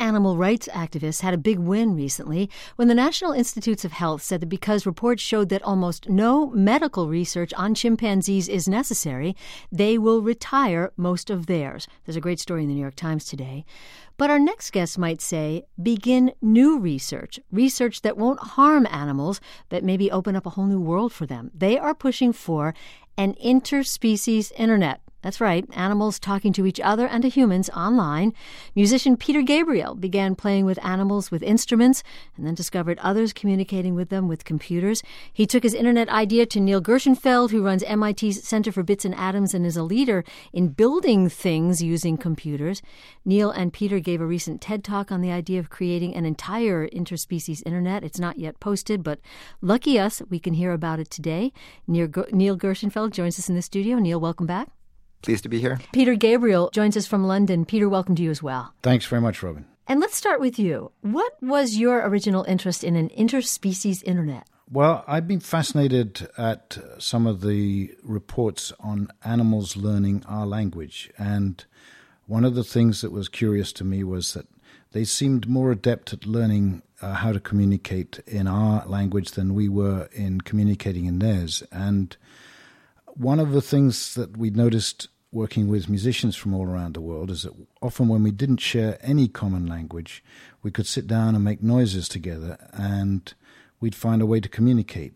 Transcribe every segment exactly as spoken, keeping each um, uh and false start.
animal rights activists had a big win recently when the National Institutes of Health said that because reports showed that almost no medical research on chimpanzees is necessary, they will retire most of theirs. There's a great story in the New York Times today. But our next guest might say, begin new research, research that won't harm animals, but maybe open up a whole new world for them. They are pushing for an interspecies internet. That's right, animals talking to each other and to humans online. Musician Peter Gabriel began playing with animals with instruments and then discovered others communicating with them with computers. He took his internet idea to Neil Gershenfeld, who runs M I T's Center for Bits and Atoms and is a leader in building things using computers. Neil and Peter gave a recent TED Talk on the idea of creating an entire interspecies internet. It's not yet posted, but lucky us, we can hear about it today. Neil Gershenfeld joins us in the studio. Neil, welcome back. Pleased to be here. Peter Gabriel joins us from London. Peter, welcome to you as well. Thanks very much, Robin. And let's start with you. What was your original interest in an interspecies internet? Well, I've been fascinated at some of the reports on animals learning our language. And one of the things that was curious to me was that they seemed more adept at learning uh, how to communicate in our language than we were in communicating in theirs. And one of the things that we noticed working with musicians from all around the world is that often when we didn't share any common language, we could sit down and make noises together and we'd find a way to communicate.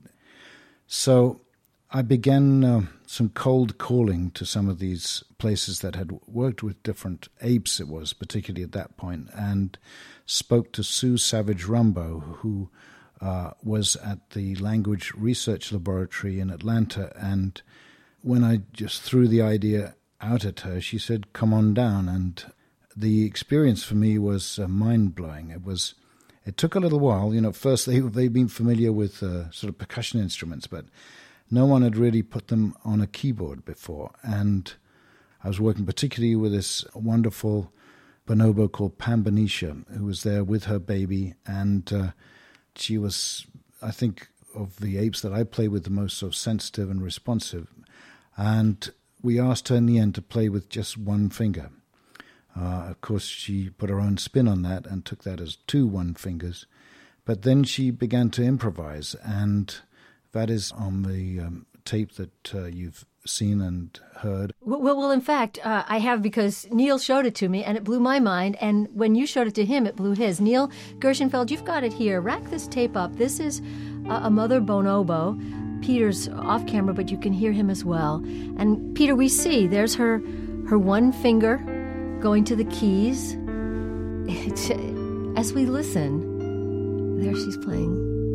So I began uh, some cold calling to some of these places that had worked with different apes, it was, particularly at that point, and spoke to Sue Savage-Rumbaugh, who uh, was at the Language Research Laboratory in Atlanta. And when I just threw the idea out at her, she said, come on down. And the experience for me was uh, mind-blowing. It was, it took a little while. You know, first they, they'd been familiar with uh, sort of percussion instruments, but no one had really put them on a keyboard before. And I was working particularly with this wonderful bonobo called Pam Benicia, who was there with her baby. And uh, she was, I think, of the apes that I play with, the most sort of sensitive and responsive. And we asked her in the end to play with just one finger. Uh, of course, she put her own spin on that and took that as two one fingers. But then she began to improvise, and that is on the um, tape that uh, you've seen and heard. Well, well in fact, uh, I have, because Neil showed it to me, and it blew my mind. And when you showed it to him, it blew his. Neil Gershenfeld, you've got it here. Rack this tape up. This is uh, a mother bonobo. Peter's off camera, but you can hear him as well. And Peter, we see there's her her one finger going to the keys. It's, as we listen, there she's playing.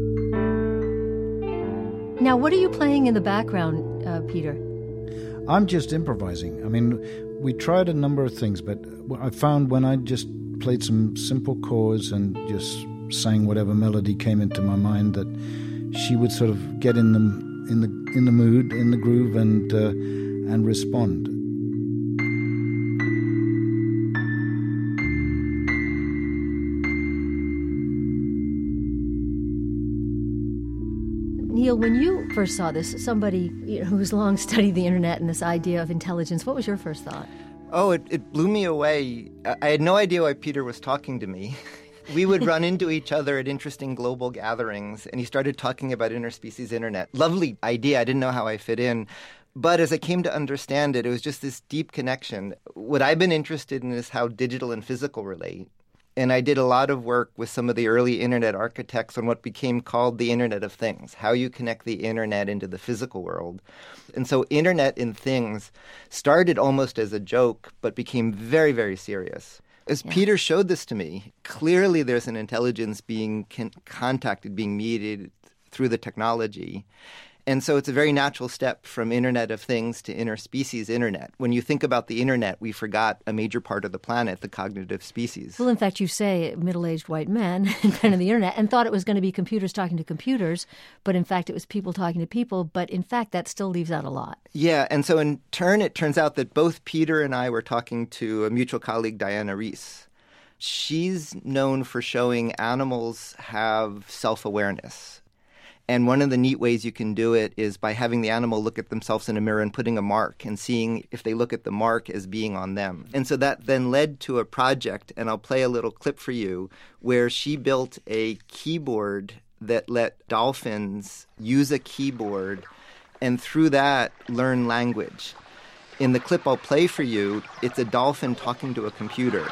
Now, what are you playing in the background, uh, Peter? I'm just improvising. I mean, we tried a number of things, but I found when I just played some simple chords and just sang whatever melody came into my mind, that she would sort of get in the in the in the mood, in the groove, and uh, and respond. Neil, when you first saw this, somebody you know, who's long studied the internet and this idea of intelligence, what was your first thought? Oh, it, it blew me away. I had no idea why Peter was talking to me. We would run into each other at interesting global gatherings, and he started talking about interspecies internet. Lovely idea. I didn't know how I fit in. But as I came to understand it, it was just this deep connection. What I've been interested in is how digital and physical relate. And I did a lot of work with some of the early internet architects on what became called the Internet of Things, how you connect the internet into the physical world. And so Internet in Things started almost as a joke, but became very, very serious. As yeah. Peter showed this to me, clearly there's an intelligence being con- contacted, being mediated through the technology. And so it's a very natural step from Internet of Things to interspecies internet. When you think about the internet, we forgot a major part of the planet, the cognitive species. Well, in fact, you say middle-aged white men invented the internet and thought it was going to be computers talking to computers, but in fact it was people talking to people. But in fact, that still leaves out a lot. Yeah, and so in turn, it turns out that both Peter and I were talking to a mutual colleague, Diana Reiss. She's known for showing animals have self-awareness. And one of the neat ways you can do it is by having the animal look at themselves in a mirror and putting a mark and seeing if they look at the mark as being on them. And so that then led to a project, and I'll play a little clip for you, where she built a keyboard that let dolphins use a keyboard and through that learn language. In the clip I'll play for you, it's a dolphin talking to a computer.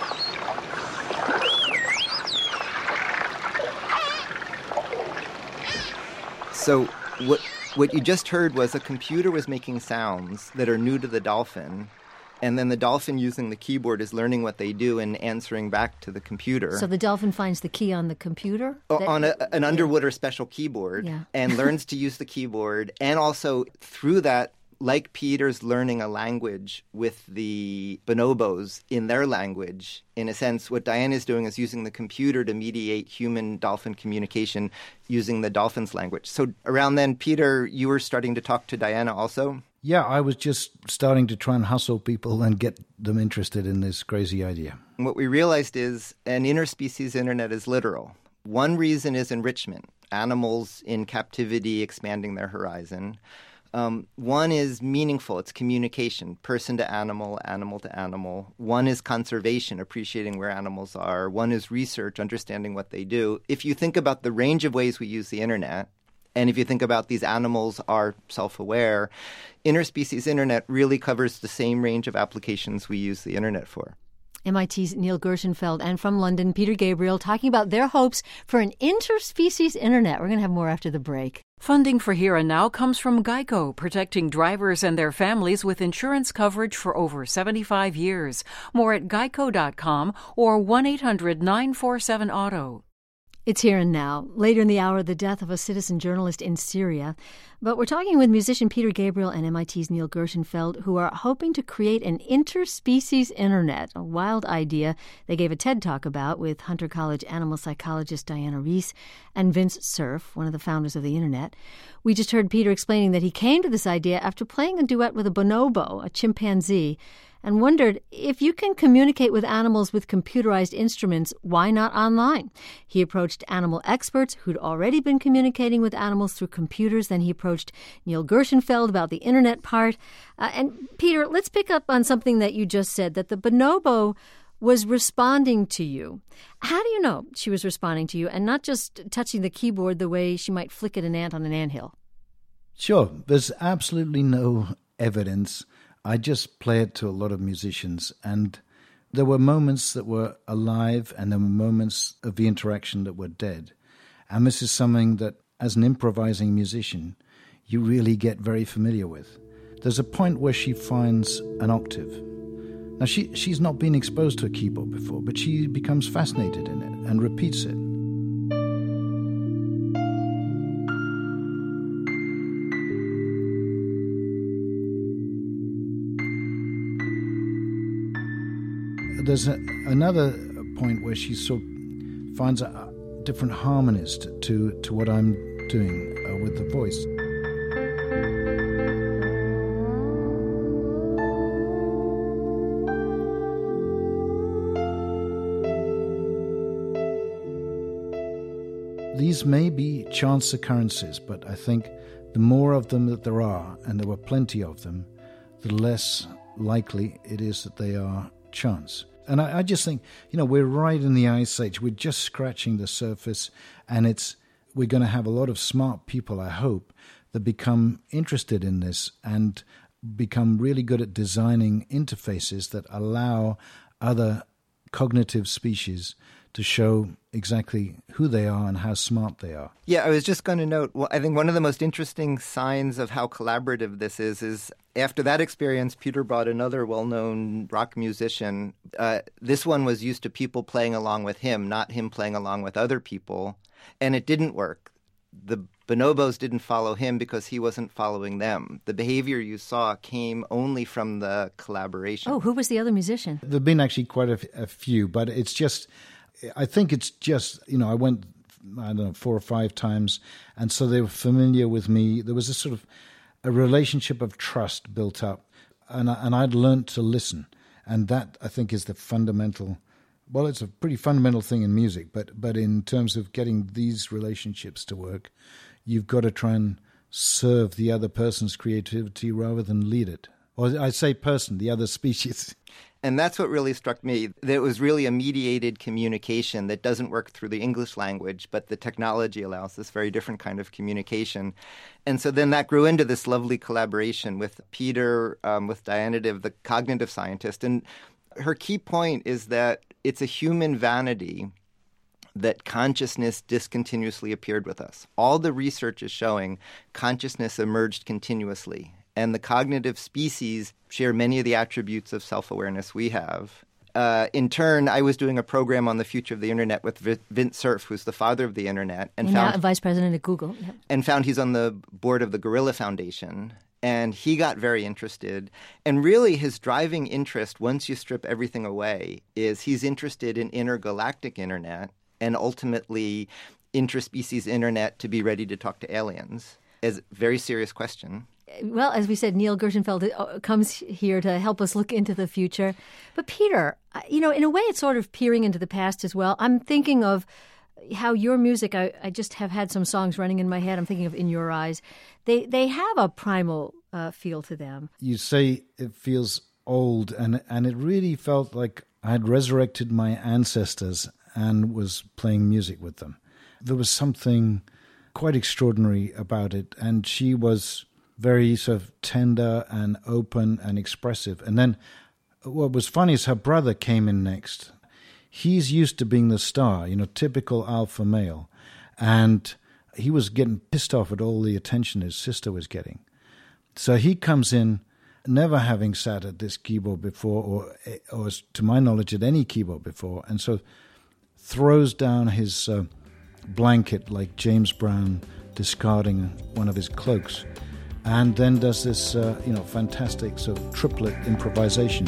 So what what you just heard was a computer was making sounds that are new to the dolphin, and then the dolphin using the keyboard is learning what they do and answering back to the computer. So the dolphin finds the key on the computer? Oh, that, on a, an Underwater special keyboard, yeah. and learns to use the keyboard, and also through that, like Peter's learning a language with the bonobos in their language. In a sense, what Diana is doing is using the computer to mediate human-dolphin communication using the dolphin's language. So around then, Peter, you were starting to talk to Diana also? Yeah, I was just starting to try and hustle people and get them interested in this crazy idea. And what we realized is an interspecies internet is literal. One reason is enrichment, animals in captivity expanding their horizon. Um, one is meaningful. It's communication, person to animal, animal to animal. One is conservation, appreciating where animals are. One is research, understanding what they do. If you think about the range of ways we use the internet, and if you think about these animals are self-aware, interspecies internet really covers the same range of applications we use the internet for. M I T's Neil Gershenfeld, and from London, Peter Gabriel, talking about their hopes for an interspecies internet. We're going to have more after the break. Funding for Here and Now comes from Geico, protecting drivers and their families with insurance coverage for over seventy-five years. More at geico dot com or one eight hundred nine four seven auto. It's Here and Now. Later in the hour, the death of a citizen journalist in Syria. But we're talking with musician Peter Gabriel and M I T's Neil Gershenfeld, who are hoping to create an interspecies internet, a wild idea they gave a TED Talk about with Hunter College animal psychologist Diana Reiss and Vince Cerf, one of the founders of the internet. We just heard Peter explaining that he came to this idea after playing a duet with a bonobo, a chimpanzee, and wondered, if you can communicate with animals with computerized instruments, why not online? He approached animal experts who'd already been communicating with animals through computers. Then he approached Neil Gershenfeld about the internet part. Uh, and Peter, let's pick up on something that you just said, that the bonobo was responding to you. How do you know she was responding to you and not just touching the keyboard the way she might flick at an ant on an anthill? Sure. There's absolutely no evidence. I just play it to a lot of musicians, and there were moments that were alive and there were moments of the interaction that were dead. And this is something that, as an improvising musician, you really get very familiar with. There's a point where she finds an octave. Now, she she's not been exposed to a keyboard before, but she becomes fascinated in it and repeats it. There's a, another point where she sort of finds a, different harmonies to, to, to what I'm doing uh, with the voice. These may be chance occurrences, but I think the more of them that there are, and there were plenty of them, the less likely it is that they are chance. And I, I just think, you know, we're right in the ice age. We're just scratching the surface, and it's we're going to have a lot of smart people, I hope, that become interested in this and become really good at designing interfaces that allow other cognitive species to show exactly who they are and how smart they are. Yeah, I was just going to note, well, I think one of the most interesting signs of how collaborative this is, is after that experience, Peter brought another well-known rock musician. Uh, this one was used to people playing along with him, not him playing along with other people. And it didn't work. The bonobos didn't follow him because he wasn't following them. The behavior you saw came only from the collaboration. Oh, who was the other musician? There have been actually quite a, a few, but it's just... I think it's just, you know, I went, I don't know, four or five times, and so they were familiar with me. There was a sort of a relationship of trust built up, and, I, and I'd learned to listen, and that, I think, is the fundamental, well, it's a pretty fundamental thing in music, but, but in terms of getting these relationships to work, you've got to try and serve the other person's creativity rather than lead it. Or I say person, the other species. And that's what really struck me, that it was really a mediated communication that doesn't work through the English language, but the technology allows this very different kind of communication. And so then that grew into this lovely collaboration with Peter, um, with Dianative, the cognitive scientist. And her key point is that it's a human vanity that consciousness discontinuously appeared with us. All the research is showing consciousness emerged continuously. And the cognitive species share many of the attributes of self-awareness we have. Uh, in turn, I was doing a program on the future of the internet with v- Vint Cerf, who's the father of the internet, and, and found now vice president at Google, yep. and found he's on the board of the Gorilla Foundation. And he got very interested. And really, his driving interest, once you strip everything away, is he's interested in intergalactic internet and ultimately interspecies internet to be ready to talk to aliens. Is a very serious question. Well, as we said, Neil Gershenfeld comes here to help us look into the future. But Peter, you know, in a way, it's sort of peering into the past as well. I'm thinking of how your music, I, I just have had some songs running in my head. I'm thinking of In Your Eyes. They they have a primal uh, feel to them. You say it feels old, and and it really felt like I had resurrected my ancestors and was playing music with them. There was something quite extraordinary about it, and she was very sort of tender and open and expressive. And then what was funny is her brother came in next. He's used to being the star, you know, typical alpha male. And he was getting pissed off at all the attention his sister was getting. So he comes in, never having sat at this keyboard before, or, or to my knowledge, at any keyboard before, and so throws down his uh, blanket like James Brown discarding one of his cloaks, and then does this, uh, you know, fantastic sort of triplet improvisation.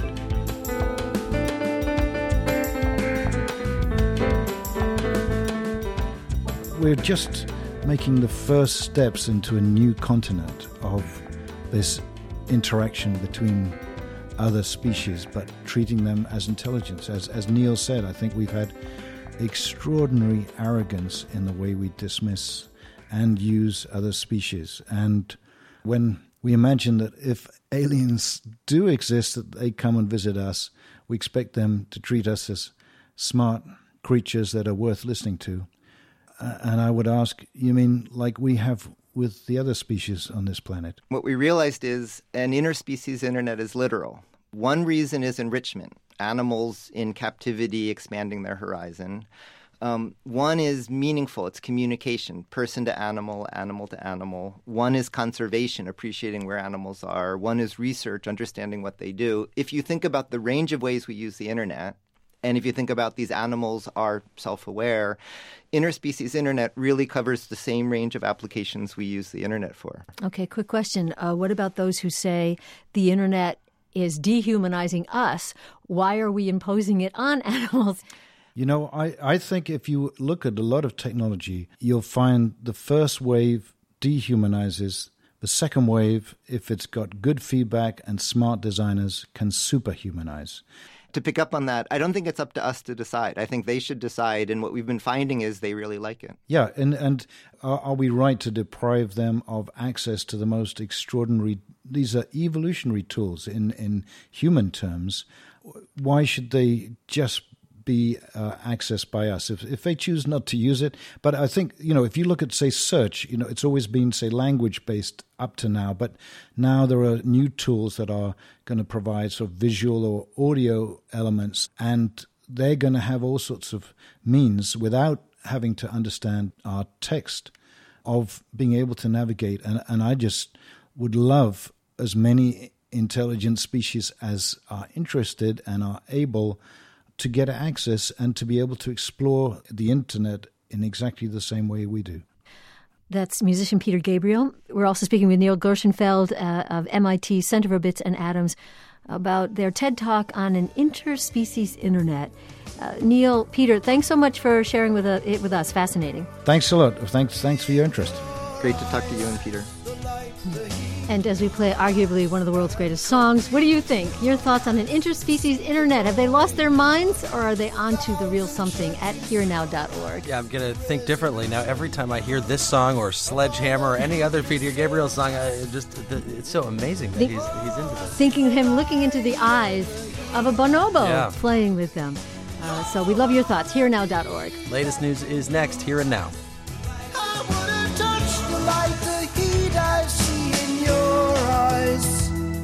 We're just making the first steps into a new continent of this interaction between other species, but treating them as intelligence. As, as Neil said, I think we've had extraordinary arrogance in the way we dismiss and use other species. And when we imagine that if aliens do exist, that they come and visit us, we expect them to treat us as smart creatures that are worth listening to. Uh, and I would ask, you mean like we have with the other species on this planet? What we realized is an interspecies internet is literal. One reason is enrichment, animals in captivity expanding their horizon. Um, one is meaningful, it's communication, person to animal, animal to animal. One is conservation, appreciating where animals are. One is research, understanding what they do. If you think about the range of ways we use the internet, and if you think about these animals are self-aware, interspecies internet really covers the same range of applications we use the internet for. Okay, quick question. Uh, what about those who say the internet is dehumanizing us? Why are we imposing it on animals? You know, I, I think if you look at a lot of technology, you'll find the first wave dehumanizes. The second wave, if it's got good feedback and smart designers, can superhumanize. To pick up on that, I don't think it's up to us to decide. I think they should decide, and what we've been finding is they really like it. Yeah, and, and are, are we right to deprive them of access to the most extraordinary, these are evolutionary tools in, in human terms. Why should they just be uh, accessed by us if if they choose not to use it? But I think, you know, if you look at, say, search, you know, it's always been, say, language-based up to now, but now there are new tools that are going to provide sort of visual or audio elements, and they're going to have all sorts of means without having to understand our text of being able to navigate. And, and I just would love as many intelligent species as are interested and are able to get access and to be able to explore the internet in exactly the same way we do. That's musician Peter Gabriel. We're also speaking with Neil Gershenfeld uh, of M I T Center for Bits and Atoms about their TED Talk on an interspecies internet. Uh, Neil, Peter, thanks so much for sharing with uh, it with us. Fascinating. Thanks a lot. Thanks, thanks for your interest. Great to talk to you and Peter. And as we play arguably one of the world's greatest songs, what do you think? Your thoughts on an interspecies internet. Have they lost their minds, or are they onto the real something at here now dot org? Yeah, I'm going to think differently. Now, every time I hear this song or Sledgehammer or any other Peter Gabriel song, I it just it's so amazing that Think, he's, he's into this. Thinking of him looking into the eyes of a bonobo yeah. playing with them. Uh, so we love your thoughts. here now dot org. Latest news is next, Here and Now. I wouldn't touch the light, the heat I see in your eyes.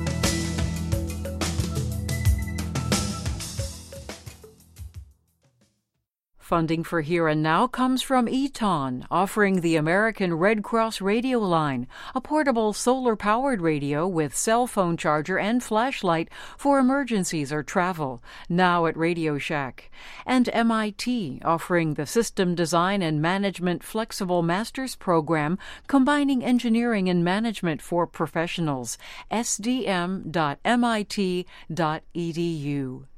Funding for Here and Now comes from Eton, offering the American Red Cross Radio Line, a portable solar-powered radio with cell phone charger and flashlight for emergencies or travel, now at Radio Shack. And M I T, offering the System Design and Management Flexible Master's Program, combining engineering and management for professionals, s d m dot m i t dot e d u.